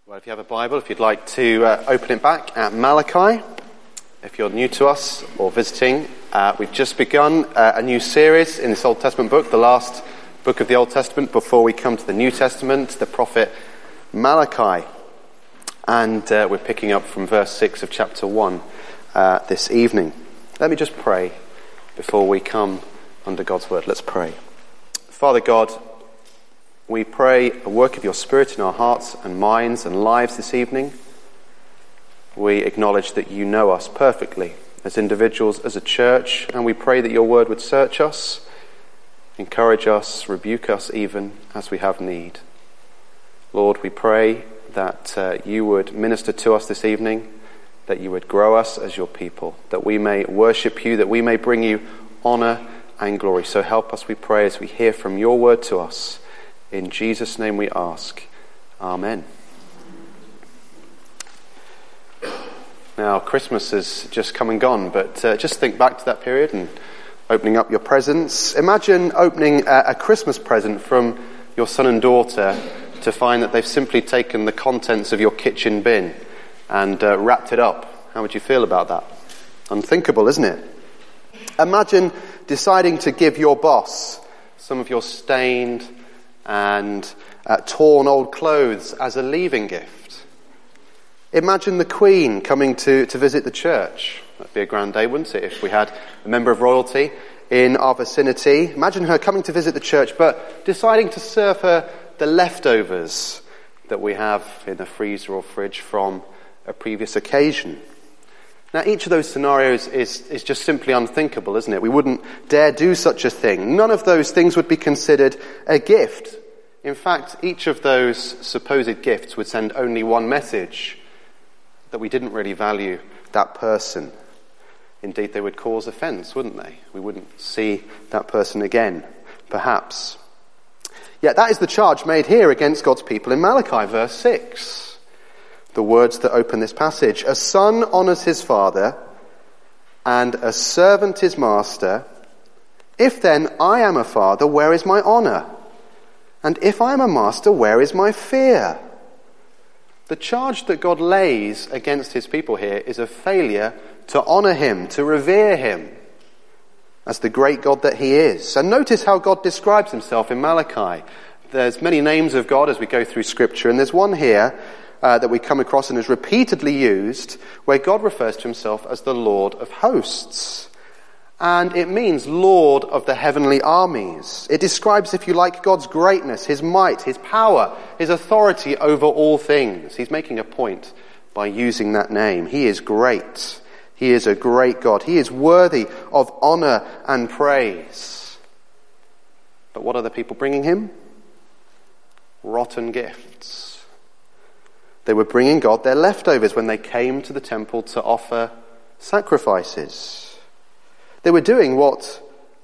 Well, if you have a Bible, if you'd like to open it back at Malachi, if you're new to us or visiting, we've just begun a new series in this Old Testament book, the last book of the Old Testament before we come to the New Testament, the prophet Malachi. And we're picking up from verse 6 of chapter 1 this evening. Let me just pray before we come under God's word. Let's pray. Father God, we pray a work of your Spirit in our hearts and minds and lives this evening. We acknowledge that you know us perfectly as individuals, as a church, and we pray that your word would search us, encourage us, rebuke us even as we have need. Lord, we pray that you would minister to us this evening, that you would grow us as your people, that we may worship you, that we may bring you honor and glory. So help us, we pray, as we hear from your word to us. In Jesus' name we ask. Amen. Now, Christmas has just come and gone, but just think back to that period and opening up your presents. Imagine opening a Christmas present from your son and daughter to find that they've simply taken the contents of your kitchen bin and wrapped it up. How would you feel about that? Unthinkable, isn't it? Imagine deciding to give your boss some of your stained and torn old clothes as a leaving gift. Imagine the Queen coming to visit the church. That'd be a grand day, wouldn't it, if we had a member of royalty in our vicinity. Imagine her coming to visit the church, but deciding to serve her the leftovers that we have in the freezer or fridge from a previous occasion. Now, each of those scenarios is just simply unthinkable, isn't it? We wouldn't dare do such a thing. None of those things would be considered a gift. In fact, each of those supposed gifts would send only one message, that we didn't really value that person. Indeed, they would cause offence, wouldn't they? We wouldn't see that person again, perhaps. Yet that is the charge made here against God's people in Malachi, verse 6. The words that open this passage. A son honours his father, and a servant his master. If then I am a father, where is my honour? And if I am a master, where is my fear? The charge that God lays against his people here is a failure to honour him, to revere him as the great God that he is. And notice how God describes himself in Malachi. There's many names of God as we go through Scripture, and there's one here that we come across and is repeatedly used where God refers to himself as the Lord of hosts. And it means Lord of the heavenly armies. It describes, if you like, God's greatness, his might, his power, his authority over all things. He's making a point by using that name. He is great. He is a great God. He is worthy of honor and praise. But what are the people bringing him? Rotten gifts. They were bringing God their leftovers when they came to the temple to offer sacrifices. They were doing what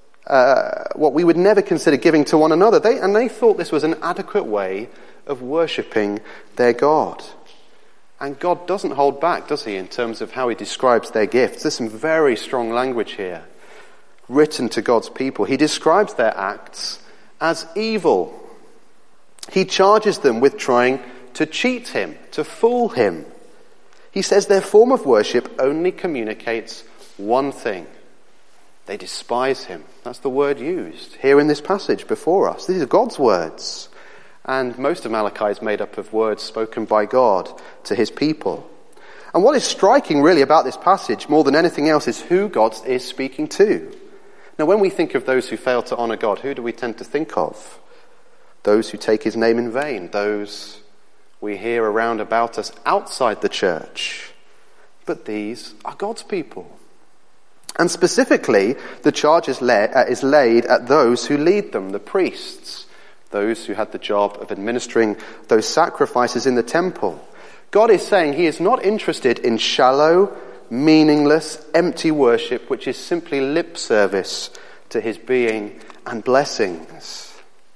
we would never consider giving to one another. They thought this was an adequate way of worshipping their God. And God doesn't hold back, does he, in terms of how he describes their gifts. There's some very strong language here written to God's people. He describes their acts as evil. He charges them with trying to cheat him, to fool him. He says their form of worship only communicates one thing. They despise him. That's the word used here in this passage before us. These are God's words. And most of Malachi is made up of words spoken by God to his people. And what is striking really about this passage more than anything else is who God is speaking to. Now, when we think of those who fail to honour God, who do we tend to think of? Those who take his name in vain, those we hear around about us outside the church. But these are God's people. And specifically, the charge is laid at those who lead them, the priests, those who had the job of administering those sacrifices in the temple. God is saying he is not interested in shallow, meaningless, empty worship, which is simply lip service to his being and blessings.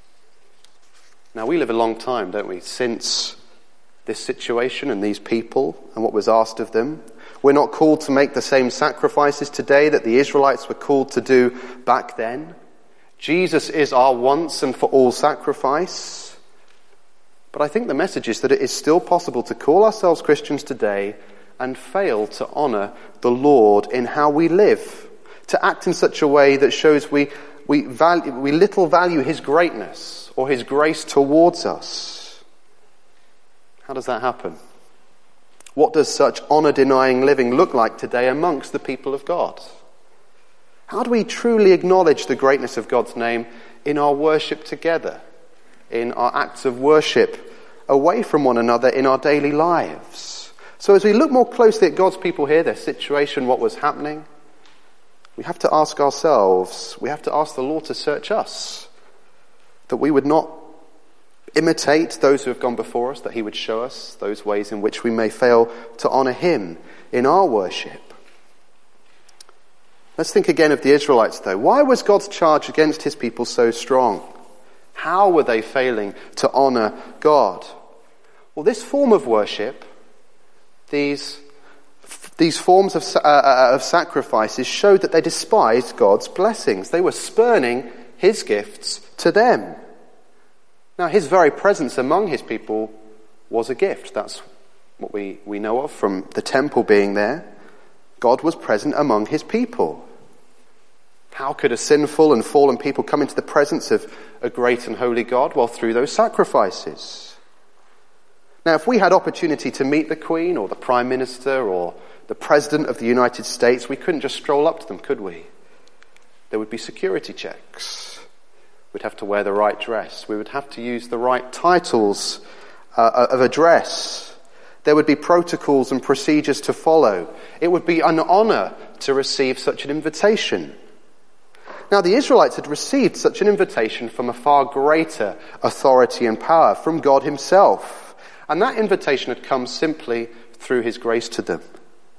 Now, we live a long time, don't we, since this situation and these people and what was asked of them. We're not called to make the same sacrifices today that the Israelites were called to do back then. Jesus is our once and for all sacrifice. But I think the message is that it is still possible to call ourselves Christians today and fail to honour the Lord in how we live, to act in such a way that shows we little value his greatness or his grace towards us. How does that happen? What does such honour-denying living look like today amongst the people of God? How do we truly acknowledge the greatness of God's name in our worship together, in our acts of worship away from one another in our daily lives? So as we look more closely at God's people here, their situation, what was happening, we have to ask ourselves, we have to ask the Lord to search us, that we would not imitate those who have gone before us, that he would show us those ways in which we may fail to honour him in our worship. Let's think again of the Israelites though. Why was God's charge against his people so strong? How were they failing to honour God? Well, this form of worship, these forms of sacrifices showed that they despised God's blessings. They were spurning his gifts to them. Now, his very presence among his people was a gift. That's what we know of from the temple being there. God was present among his people. How could a sinful and fallen people come into the presence of a great and holy God? Well, through those sacrifices. Now, if we had opportunity to meet the Queen or the Prime Minister or the President of the United States, we couldn't just stroll up to them, could we? There would be security checks. We'd have to wear the right dress. We would have to use the right titles of address. There would be protocols and procedures to follow. It would be an honour to receive such an invitation. Now, the Israelites had received such an invitation from a far greater authority and power, from God himself. And that invitation had come simply through his grace to them.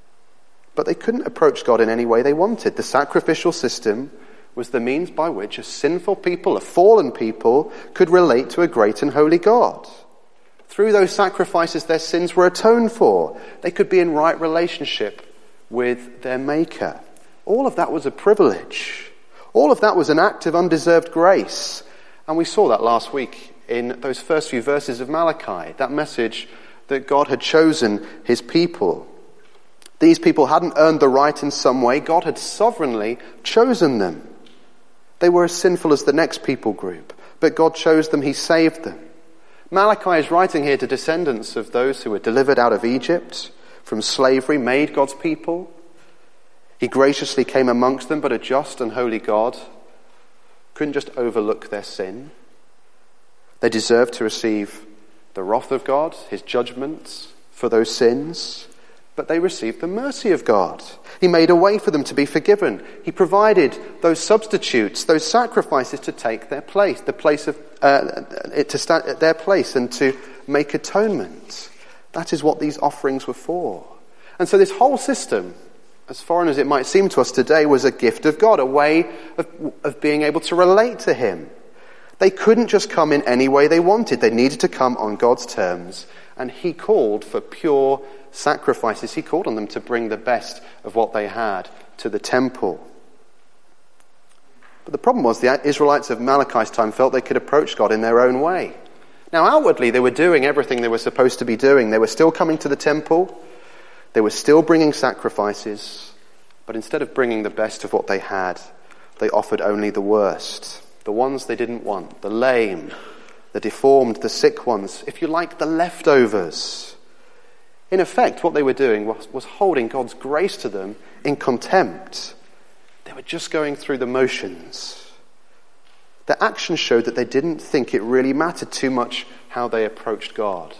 But they couldn't approach God in any way they wanted. The sacrificial system was the means by which a sinful people, a fallen people, could relate to a great and holy God. Through those sacrifices, their sins were atoned for. They could be in right relationship with their Maker. All of that was a privilege. All of that was an act of undeserved grace. And we saw that last week in those first few verses of Malachi, that message that God had chosen his people. These people hadn't earned the right in some way. God had sovereignly chosen them. They were as sinful as the next people group, but God chose them, he saved them. Malachi is writing here to descendants of those who were delivered out of Egypt from slavery, made God's people. He graciously came amongst them, but a just and holy God couldn't just overlook their sin. They deserved to receive the wrath of God, his judgments for those sins, but they received the mercy of God. He made a way for them to be forgiven. He provided those substitutes, those sacrifices to take their place, to stand at their place and to make atonement. That is what these offerings were for. And so this whole system, as foreign as it might seem to us today, was a gift of God, a way of being able to relate to him. They couldn't just come in any way they wanted. They needed to come on God's terms. And he called for pure sacrifices. He called on them to bring the best of what they had to the temple. But the problem was the Israelites of Malachi's time felt they could approach God in their own way. Now outwardly they were doing everything they were supposed to be doing. They were still coming to the temple. They were still bringing sacrifices. But instead of bringing the best of what they had, they offered only the worst. The ones they didn't want. The lame, the deformed, the sick ones. If you like, the leftovers. In effect, what they were doing was holding God's grace to them in contempt. They were just going through the motions. Their actions showed that they didn't think it really mattered too much how they approached God.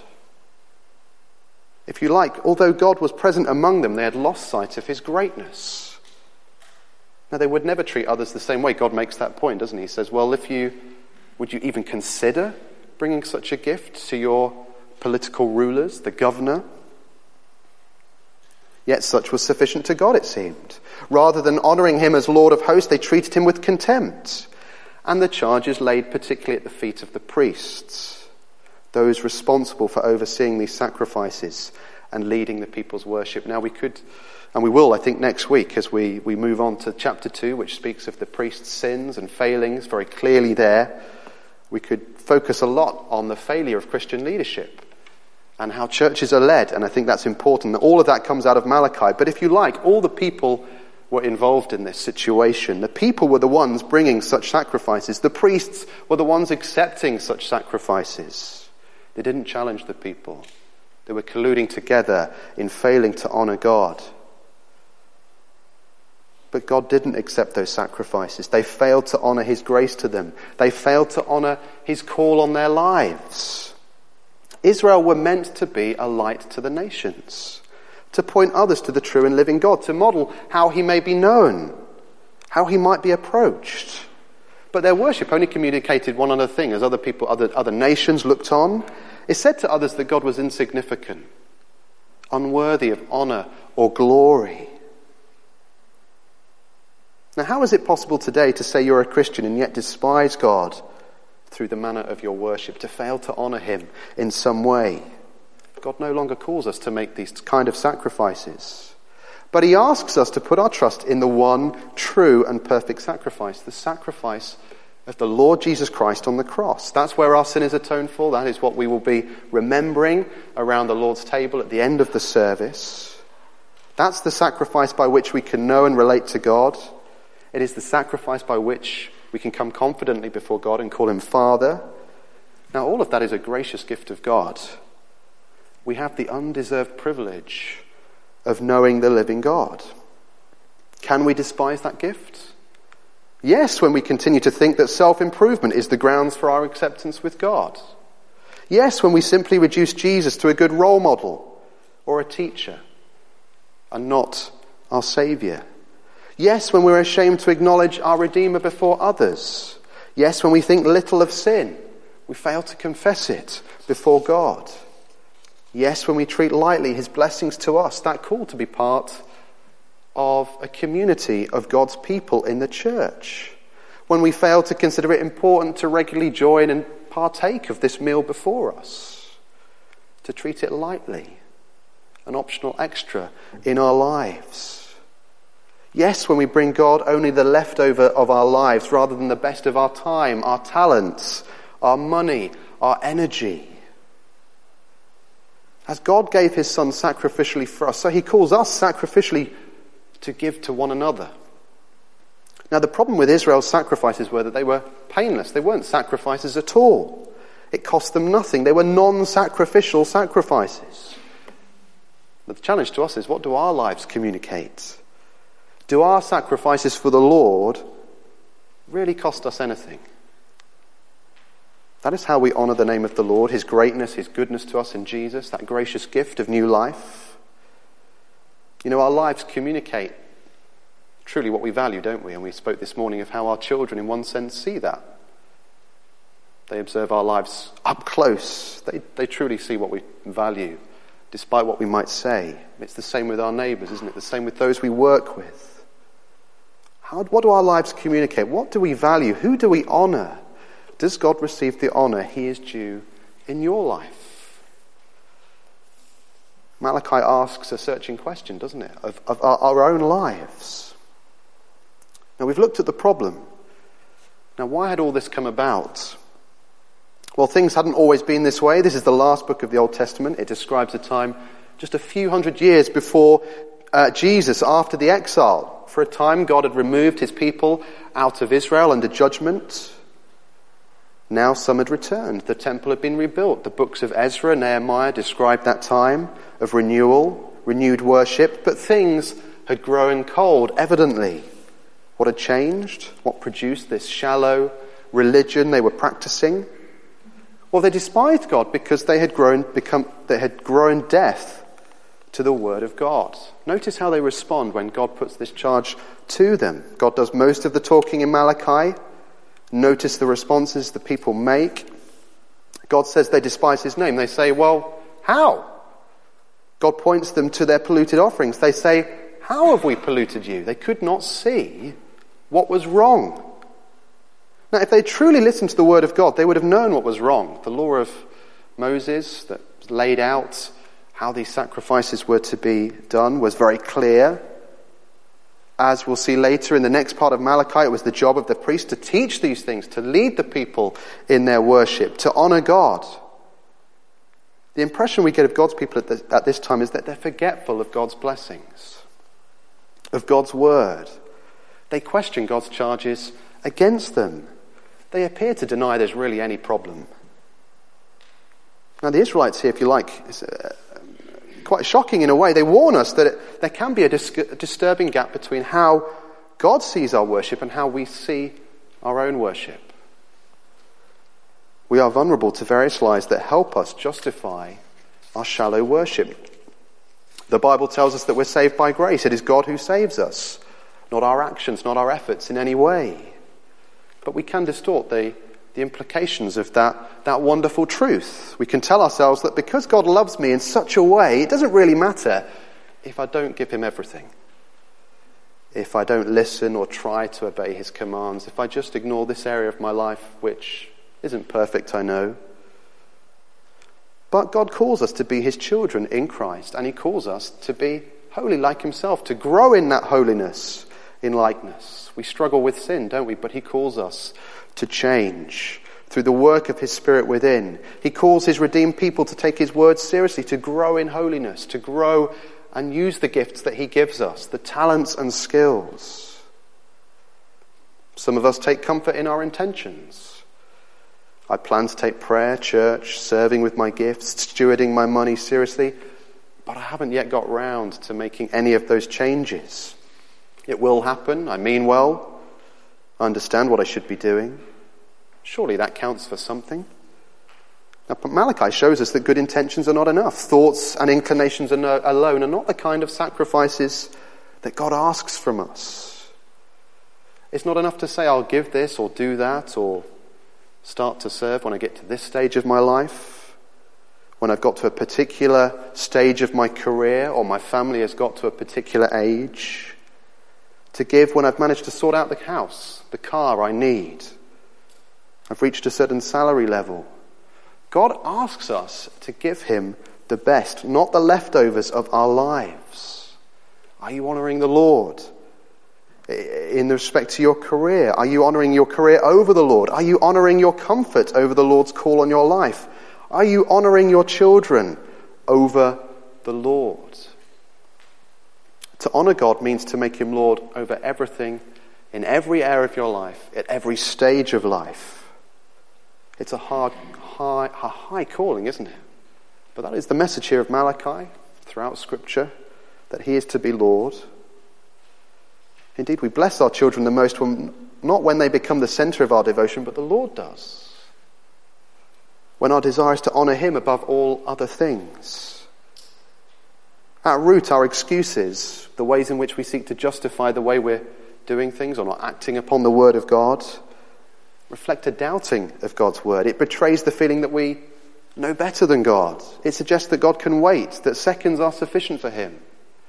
If you like, although God was present among them, they had lost sight of his greatness. Now, they would never treat others the same way. God makes that point, doesn't he? He says, well, would you even consider bringing such a gift to your political rulers, the governor? Yet such was sufficient to God, it seemed. Rather than honouring him as Lord of hosts, they treated him with contempt. And the charge is laid particularly at the feet of the priests, those responsible for overseeing these sacrifices and leading the people's worship. Now we could, and we will, I think, next week as we move on to chapter 2, which speaks of the priest's sins and failings very clearly there. We could focus a lot on the failure of Christian leadership and how churches are led, and I think that's important. All of that comes out of Malachi. But if you like, all the people were involved in this situation. The people were the ones bringing such sacrifices. The priests were the ones accepting such sacrifices. They didn't challenge the people. They were colluding together in failing to honor God. But God didn't accept those sacrifices. They failed to honor his grace to them. They failed to honor his call on their lives. Israel were meant to be a light to the nations, to point others to the true and living God, to model how he may be known, how he might be approached. But their worship only communicated one other thing. As other nations looked on, it said to others that God was insignificant, unworthy of honor or glory. Now, how is it possible today to say you're a Christian and yet despise God through the manner of your worship, to fail to honor him in some way? God no longer calls us to make these kind of sacrifices. But he asks us to put our trust in the one true and perfect sacrifice, the sacrifice of the Lord Jesus Christ on the cross. That's where our sin is atoned for. That is what we will be remembering around the Lord's table at the end of the service. That's the sacrifice by which we can know and relate to God. It is the sacrifice by which we can come confidently before God and call him Father. Now, all of that is a gracious gift of God. We have the undeserved privilege of knowing the living God. Can we despise that gift? Yes, when we continue to think that self-improvement is the grounds for our acceptance with God. Yes, when we simply reduce Jesus to a good role model or a teacher and not our Saviour. Yes, when we're ashamed to acknowledge our Redeemer before others. Yes, when we think little of sin, we fail to confess it before God. Yes, when we treat lightly his blessings to us, that call to be part of a community of God's people in the church. When we fail to consider it important to regularly join and partake of this meal before us, to treat it lightly, an optional extra in our lives. Yes, when we bring God only the leftover of our lives rather than the best of our time, our talents, our money, our energy. As God gave his Son sacrificially for us, so he calls us sacrificially to give to one another. Now, the problem with Israel's sacrifices were that they were painless. They weren't sacrifices at all. It cost them nothing. They were non-sacrificial sacrifices. But the challenge to us is, what do our lives communicate? Do our sacrifices for the Lord really cost us anything? That is how we honour the name of the Lord, his greatness, his goodness to us in Jesus, that gracious gift of new life. You know, our lives communicate truly what we value, don't we? And we spoke this morning of how our children, in one sense, see that. They observe our lives up close. They truly see what we value, despite what we might say. It's the same with our neighbours, isn't it? The same with those we work with. What do our lives communicate? What do we value? Who do we honour? Does God receive the honour he is due in your life? Malachi asks a searching question, doesn't it, of our own lives. Now, we've looked at the problem. Now, why had all this come about? Well, things hadn't always been this way. This is the last book of the Old Testament. It describes a time just a few hundred years before Jesus, after the exile. For a time, God had removed his people out of Israel under judgment. Now some had returned. The temple had been rebuilt. The books of Ezra and Nehemiah described that time of renewal, renewed worship. But things had grown cold, evidently. What had changed? What produced this shallow religion they were practicing? Well, they despised God because they had grown deaf to the word of God. Notice how they respond when God puts this charge to them. God does most of the talking in Malachi. Notice the responses the people make. God says they despise his name. They say, well, how? God points them to their polluted offerings. They say, how have we polluted you? They could not see what was wrong. Now, if they truly listened to the word of God, they would have known what was wrong. The law of Moses that laid out how these sacrifices were to be done was very clear. As we'll see later in the next part of Malachi, it was the job of the priest to teach these things, to lead the people in their worship, to honor God. The impression we get of God's people at this time is that they're forgetful of God's blessings, of God's word. They question God's charges against them. They appear to deny there's really any problem. Now the Israelites here, if you like, is quite shocking in a way. They warn us that there can be a disturbing gap between how God sees our worship and how we see our own worship. We are vulnerable to various lies that help us justify our shallow worship. The Bible tells us that we're saved by grace. It is God who saves us, not our actions, not our efforts in any way. But we can distort the implications of that wonderful truth. We can tell ourselves that because God loves me in such a way, it doesn't really matter if I don't give him everything. If I don't listen or try to obey his commands, if I just ignore this area of my life, which isn't perfect, I know. But God calls us to be his children in Christ, and he calls us to be holy like himself, to grow in that holiness, in likeness. We struggle with sin, don't we? But he calls us to change through the work of his Spirit within. He calls his redeemed people to take his word seriously, to grow in holiness, to grow and use the gifts that he gives us, the talents and skills. Some of us take comfort in our intentions. I plan to take prayer, church, serving with my gifts, stewarding my money seriously, but I haven't yet got round to making any of those changes. It will happen. I mean well. I understand what I should be doing. Surely that counts for something. Now, Malachi shows us that good intentions are not enough. Thoughts and inclinations alone are not the kind of sacrifices that God asks from us. It's not enough to say, I'll give this or do that or start to serve when I get to this stage of my life, when I've got to a particular stage of my career or my family has got to a particular age. To give when I've managed to sort out the house, the car I need. I've reached a certain salary level. God asks us to give him the best, not the leftovers of our lives. Are you honouring the Lord? In respect to your career, are you honouring your career over the Lord? Are you honouring your comfort over the Lord's call on your life? Are you honouring your children over the Lord? To honour God means to make him Lord over everything, in every area of your life, at every stage of life. It's a high calling, isn't it? But that is the message here of Malachi throughout Scripture, that he is to be Lord. Indeed, we bless our children the most not when they become the centre of our devotion, but the Lord does. When our desire is to honour him above all other things. At root, our excuses, the ways in which we seek to justify the way we're doing things or not acting upon the word of God, reflect a doubting of God's word. It betrays the feeling that we know better than God. It suggests that God can wait, that seconds are sufficient for him.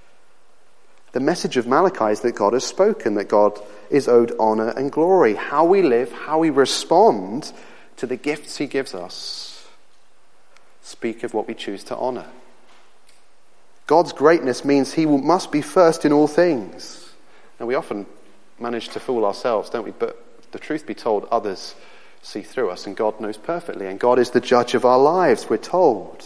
The message of Malachi is that God has spoken, that God is owed honour and glory. How we live, how we respond to the gifts he gives us, speak of what we choose to honour. God's greatness means he must be first in all things. And we often manage to fool ourselves, don't we? But the truth be told, others see through us, and God knows perfectly. And God is the judge of our lives, we're told.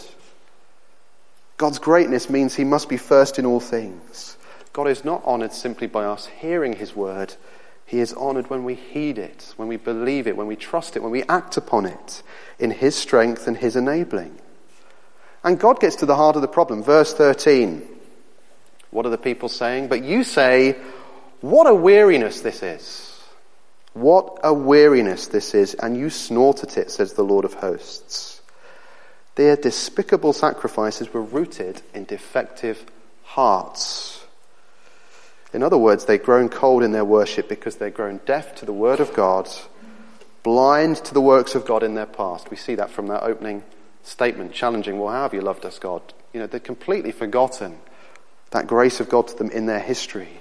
God's greatness means he must be first in all things. God is not honoured simply by us hearing his word. He is honoured when we heed it, when we believe it, when we trust it, when we act upon it in his strength and his enabling. And God gets to the heart of the problem. Verse 13. What are the people saying? But you say, what a weariness this is. What a weariness this is. And you snort at it, says the Lord of hosts. Their despicable sacrifices were rooted in defective hearts. In other words, they've grown cold in their worship because they've grown deaf to the word of God, blind to the works of God in their past. We see that from that opening statement, challenging, well, how have you loved us, God? You know, they've completely forgotten that grace of God to them in their history.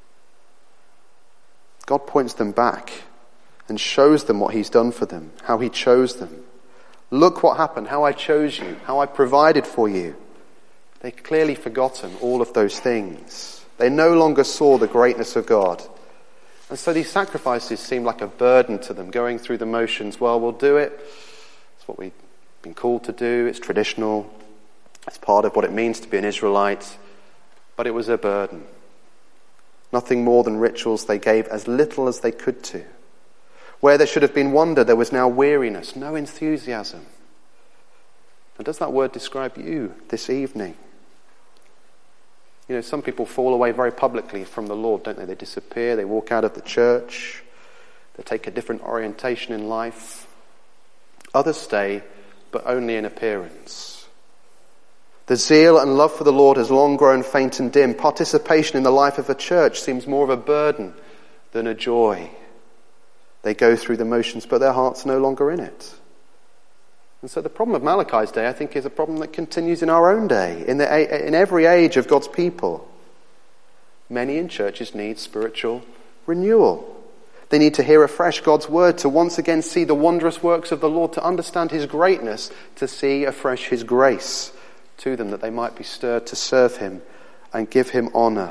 God points them back and shows them what he's done for them, how he chose them. Look what happened, how I chose you, how I provided for you. They've clearly forgotten all of those things. They no longer saw the greatness of God. And so these sacrifices seemed like a burden to them, going through the motions. Well, we'll do it. It's what we've been called to do. It's traditional. It's part of what it means to be an Israelite. But it was a burden. Nothing more than rituals. They gave as little as they could to. Where there should have been wonder, there was now weariness, no enthusiasm. And does that word describe you this evening? You know, some people fall away very publicly from the Lord, don't they? They disappear, they walk out of the church, they take a different orientation in life. Others stay, but only in appearance. The zeal and love for the Lord has long grown faint and dim. Participation in the life of a church seems more of a burden than a joy. They go through the motions, but their heart's no longer in it. And so the problem of Malachi's day, I think, is a problem that continues in our own day, in every age of God's people. Many in churches need spiritual renewal. They need to hear afresh God's word, to once again see the wondrous works of the Lord, to understand his greatness, to see afresh his grace to them, that they might be stirred to serve him and give him honour.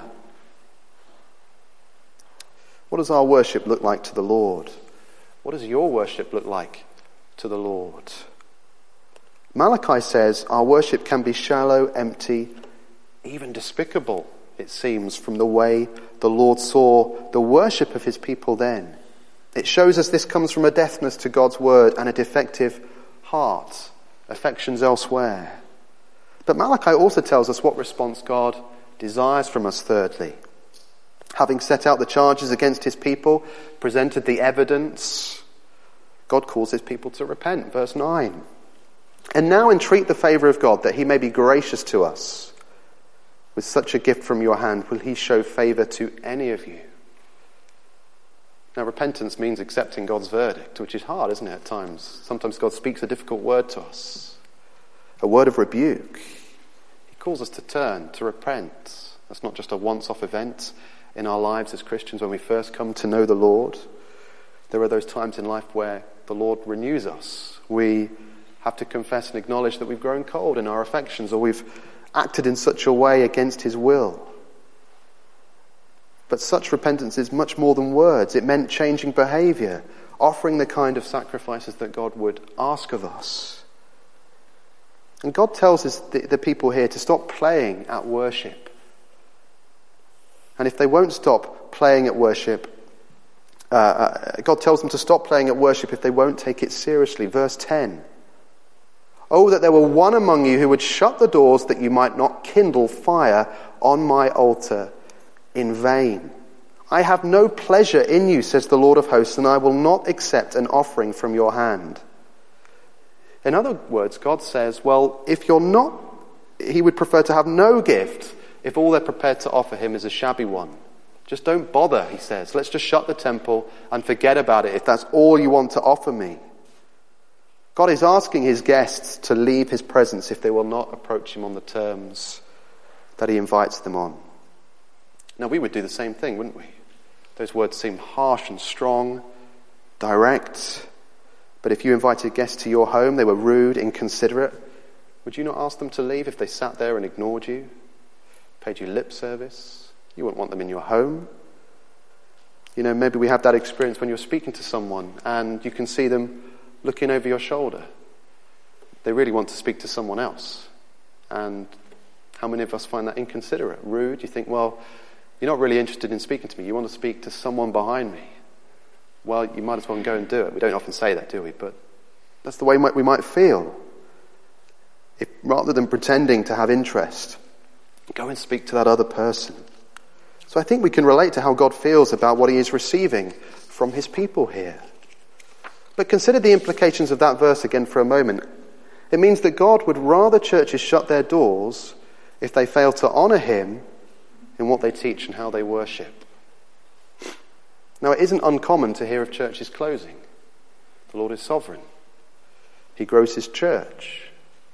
What does our worship look like to the Lord? What does your worship look like to the Lord? Malachi says our worship can be shallow, empty, even despicable, it seems, from the way the Lord saw the worship of his people then. It shows us this comes from a deafness to God's word and a defective heart, affections elsewhere. But Malachi also tells us what response God desires from us, thirdly. Having set out the charges against his people, presented the evidence, God calls his people to repent. Verse 9. And now entreat the favour of God, that he may be gracious to us. With such a gift from your hand, will he show favour to any of you? Now, repentance means accepting God's verdict, which is hard, isn't it, at times? Sometimes God speaks a difficult word to us, a word of rebuke. He calls us to turn, to repent. That's not just a once-off event in our lives as Christians when we first come to know the Lord. There are those times in life where the Lord renews us. We have to confess and acknowledge that we've grown cold in our affections, or we've acted in such a way against his will. But such repentance is much more than words. It meant changing behaviour, offering the kind of sacrifices that God would ask of us. And God tells us, the people here, to stop playing at worship. And if they won't stop playing at worship, God tells them to stop playing at worship if they won't take it seriously. Verse 10. Oh, that there were one among you who would shut the doors, that you might not kindle fire on my altar in vain. I have no pleasure in you, says the Lord of hosts, and I will not accept an offering from your hand. In other words, God says, well, if you're not, he would prefer to have no gift if all they're prepared to offer him is a shabby one. Just don't bother, he says. Let's just shut the temple and forget about it if that's all you want to offer me. God is asking his guests to leave his presence if they will not approach him on the terms that he invites them on. Now, we would do the same thing, wouldn't we? Those words seem harsh and strong, direct. But if you invited guests to your home, they were rude, inconsiderate, would you not ask them to leave if they sat there and ignored you, paid you lip service? You wouldn't want them in your home. You know, maybe we have that experience when you're speaking to someone and you can see them looking over your shoulder. They really want to speak to someone else. And how many of us find that inconsiderate, rude? You think, well, you're not really interested in speaking to me. You want to speak to someone behind me. Well, you might as well go and do it. We don't often say that, do we? But that's the way we might feel. If, rather than pretending to have interest, go and speak to that other person. So I think we can relate to how God feels about what he is receiving from his people here. But consider the implications of that verse again for a moment. It means that God would rather churches shut their doors if they fail to honour him in what they teach and how they worship. Now, it isn't uncommon to hear of churches closing. The Lord is sovereign. He grows his church.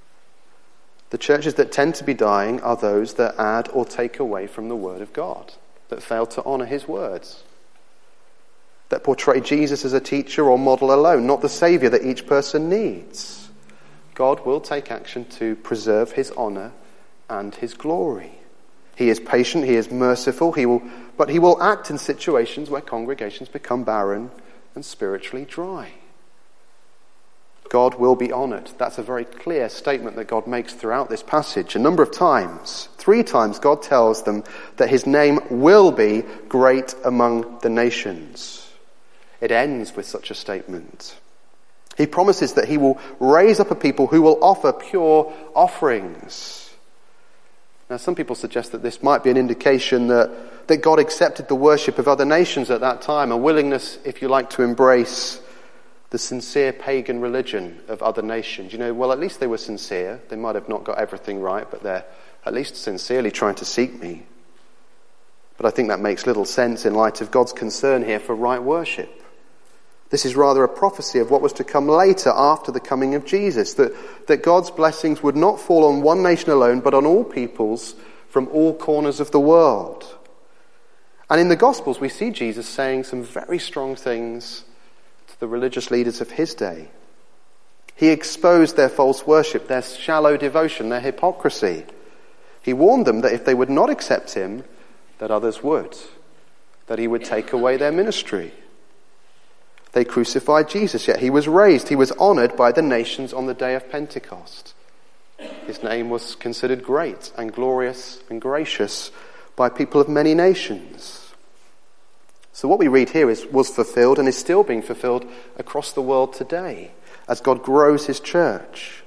The churches that tend to be dying are those that add or take away from the word of God, that fail to honour his words, that portray Jesus as a teacher or model alone, not the saviour that each person needs. God will take action to preserve his honour and his glory. He is patient, he is merciful, but he will act in situations where congregations become barren and spiritually dry. God will be honoured. That's a very clear statement that God makes throughout this passage. A number of times, 3 times, God tells them that his name will be great among the nations. It ends with such a statement. He promises that he will raise up a people who will offer pure offerings. Now, some people suggest that this might be an indication that God accepted the worship of other nations at that time, a willingness, if you like, to embrace the sincere pagan religion of other nations. Well, at least they were sincere. They might have not got everything right, but they're at least sincerely trying to seek me. But I think that makes little sense in light of God's concern here for right worship. This is rather a prophecy of what was to come later after the coming of Jesus, that God's blessings would not fall on one nation alone, but on all peoples from all corners of the world. And in the Gospels, we see Jesus saying some very strong things to the religious leaders of his day. He exposed their false worship, their shallow devotion, their hypocrisy. He warned them that if they would not accept him, that others would, that he would take away their ministry. They crucified Jesus, yet he was raised. He was honoured by the nations on the day of Pentecost. His name was considered great and glorious and gracious by people of many nations. So what we read here was fulfilled and is still being fulfilled across the world today as God grows his church.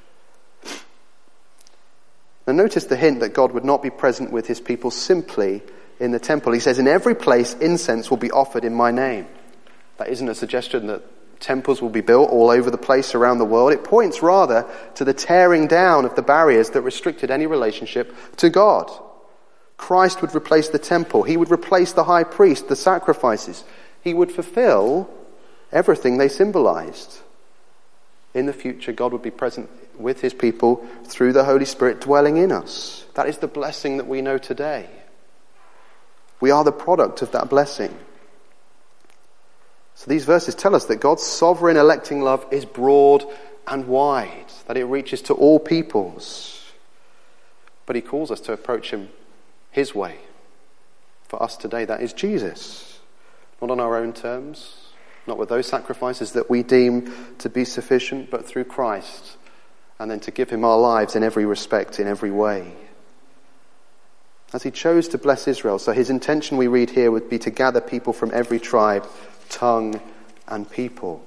Now notice the hint that God would not be present with his people simply in the temple. He says, in every place incense will be offered in my name. That isn't a suggestion that temples will be built all over the place around the world. It points rather to the tearing down of the barriers that restricted any relationship to God. Christ would replace the temple. He would replace the high priest, the sacrifices. He would fulfill everything they symbolized. In the future, God would be present with his people through the Holy Spirit dwelling in us. That is the blessing that we know today. We are the product of that blessing. So these verses tell us that God's sovereign electing love is broad and wide, that it reaches to all peoples. But he calls us to approach him his way. For us today, that is Jesus. Not on our own terms, not with those sacrifices that we deem to be sufficient, but through Christ, and then to give him our lives in every respect, in every way. As he chose to bless Israel, so his intention, we read here, would be to gather people from every tribe, tongue, and people.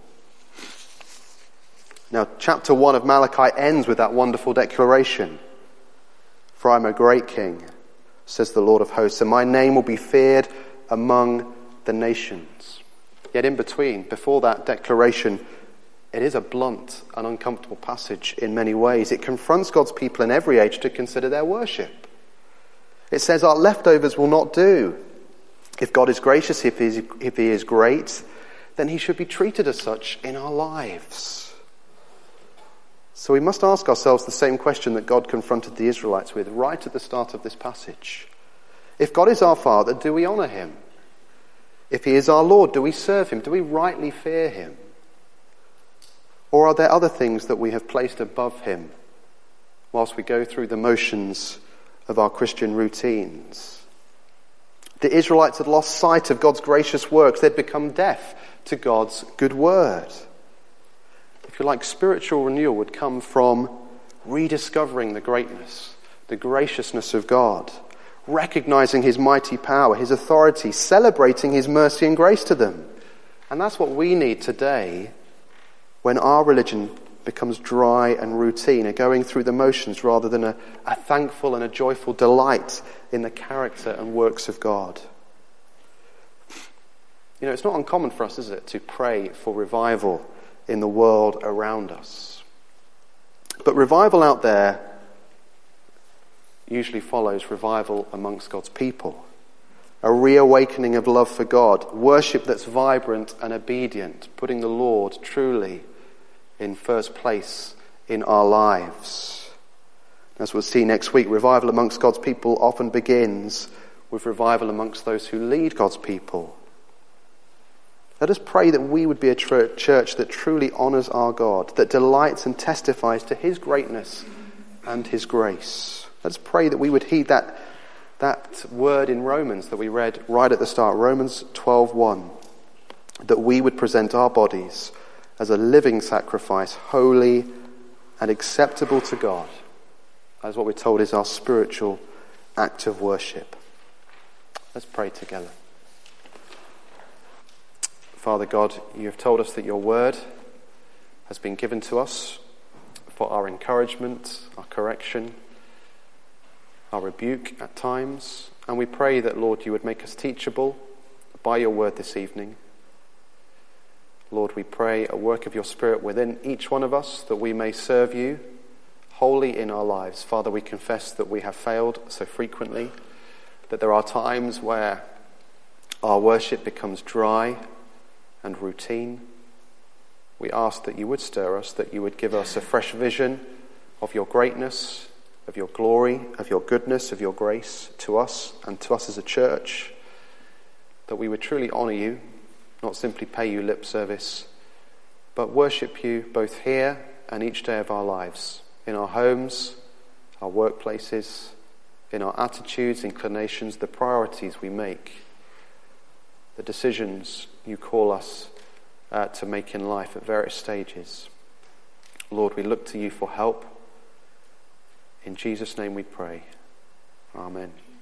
Now, chapter 1 of Malachi ends with that wonderful declaration. For I am a great king, says the Lord of hosts, and my name will be feared among the nations. Yet in between, before that declaration, it is a blunt and uncomfortable passage in many ways. It confronts God's people in every age to consider their worship. It says our leftovers will not do. If God is gracious, if he is great, then he should be treated as such in our lives. So we must ask ourselves the same question that God confronted the Israelites with right at the start of this passage. If God is our Father, do we honour him? If he is our Lord, do we serve him? Do we rightly fear him? Or are there other things that we have placed above him whilst we go through the motions of our Christian routines? The Israelites had lost sight of God's gracious works. They'd become deaf to God's good word. If you like, spiritual renewal would come from rediscovering the greatness, the graciousness of God, recognizing his mighty power, his authority, celebrating his mercy and grace to them. And that's what we need today when our religion becomes dry and routine, a going through the motions rather than a thankful and a joyful delight in the character and works of God. It's not uncommon for us, is it, to pray for revival in the world around us. But revival out there usually follows revival amongst God's people. A reawakening of love for God, worship that's vibrant and obedient, putting the Lord truly in first place in our lives. As we'll see next week, revival amongst God's people often begins with revival amongst those who lead God's people. Let us pray that we would be a church that truly honours our God, that delights and testifies to his greatness and his grace. Let us pray that we would heed that that word in Romans that we read right at the start, Romans 12:1, that we would present our bodies as a living sacrifice, holy and acceptable to God. That is what we're told is our spiritual act of worship. Let's pray together. Father God, you have told us that your word has been given to us for our encouragement, our correction, our rebuke at times. And we pray that, Lord, you would make us teachable by your word this evening. Lord, we pray a work of your Spirit within each one of us that we may serve you wholly in our lives. Father, we confess that we have failed so frequently, that there are times where our worship becomes dry and routine. We ask that you would stir us, that you would give us a fresh vision of your greatness, of your glory, of your goodness, of your grace to us and to us as a church, that we would truly honour you, not simply pay you lip service, but worship you both here and each day of our lives, in our homes, our workplaces, in our attitudes, inclinations, the priorities we make, the decisions you call us to make in life at various stages. Lord, we look to you for help. In Jesus' name we pray. Amen.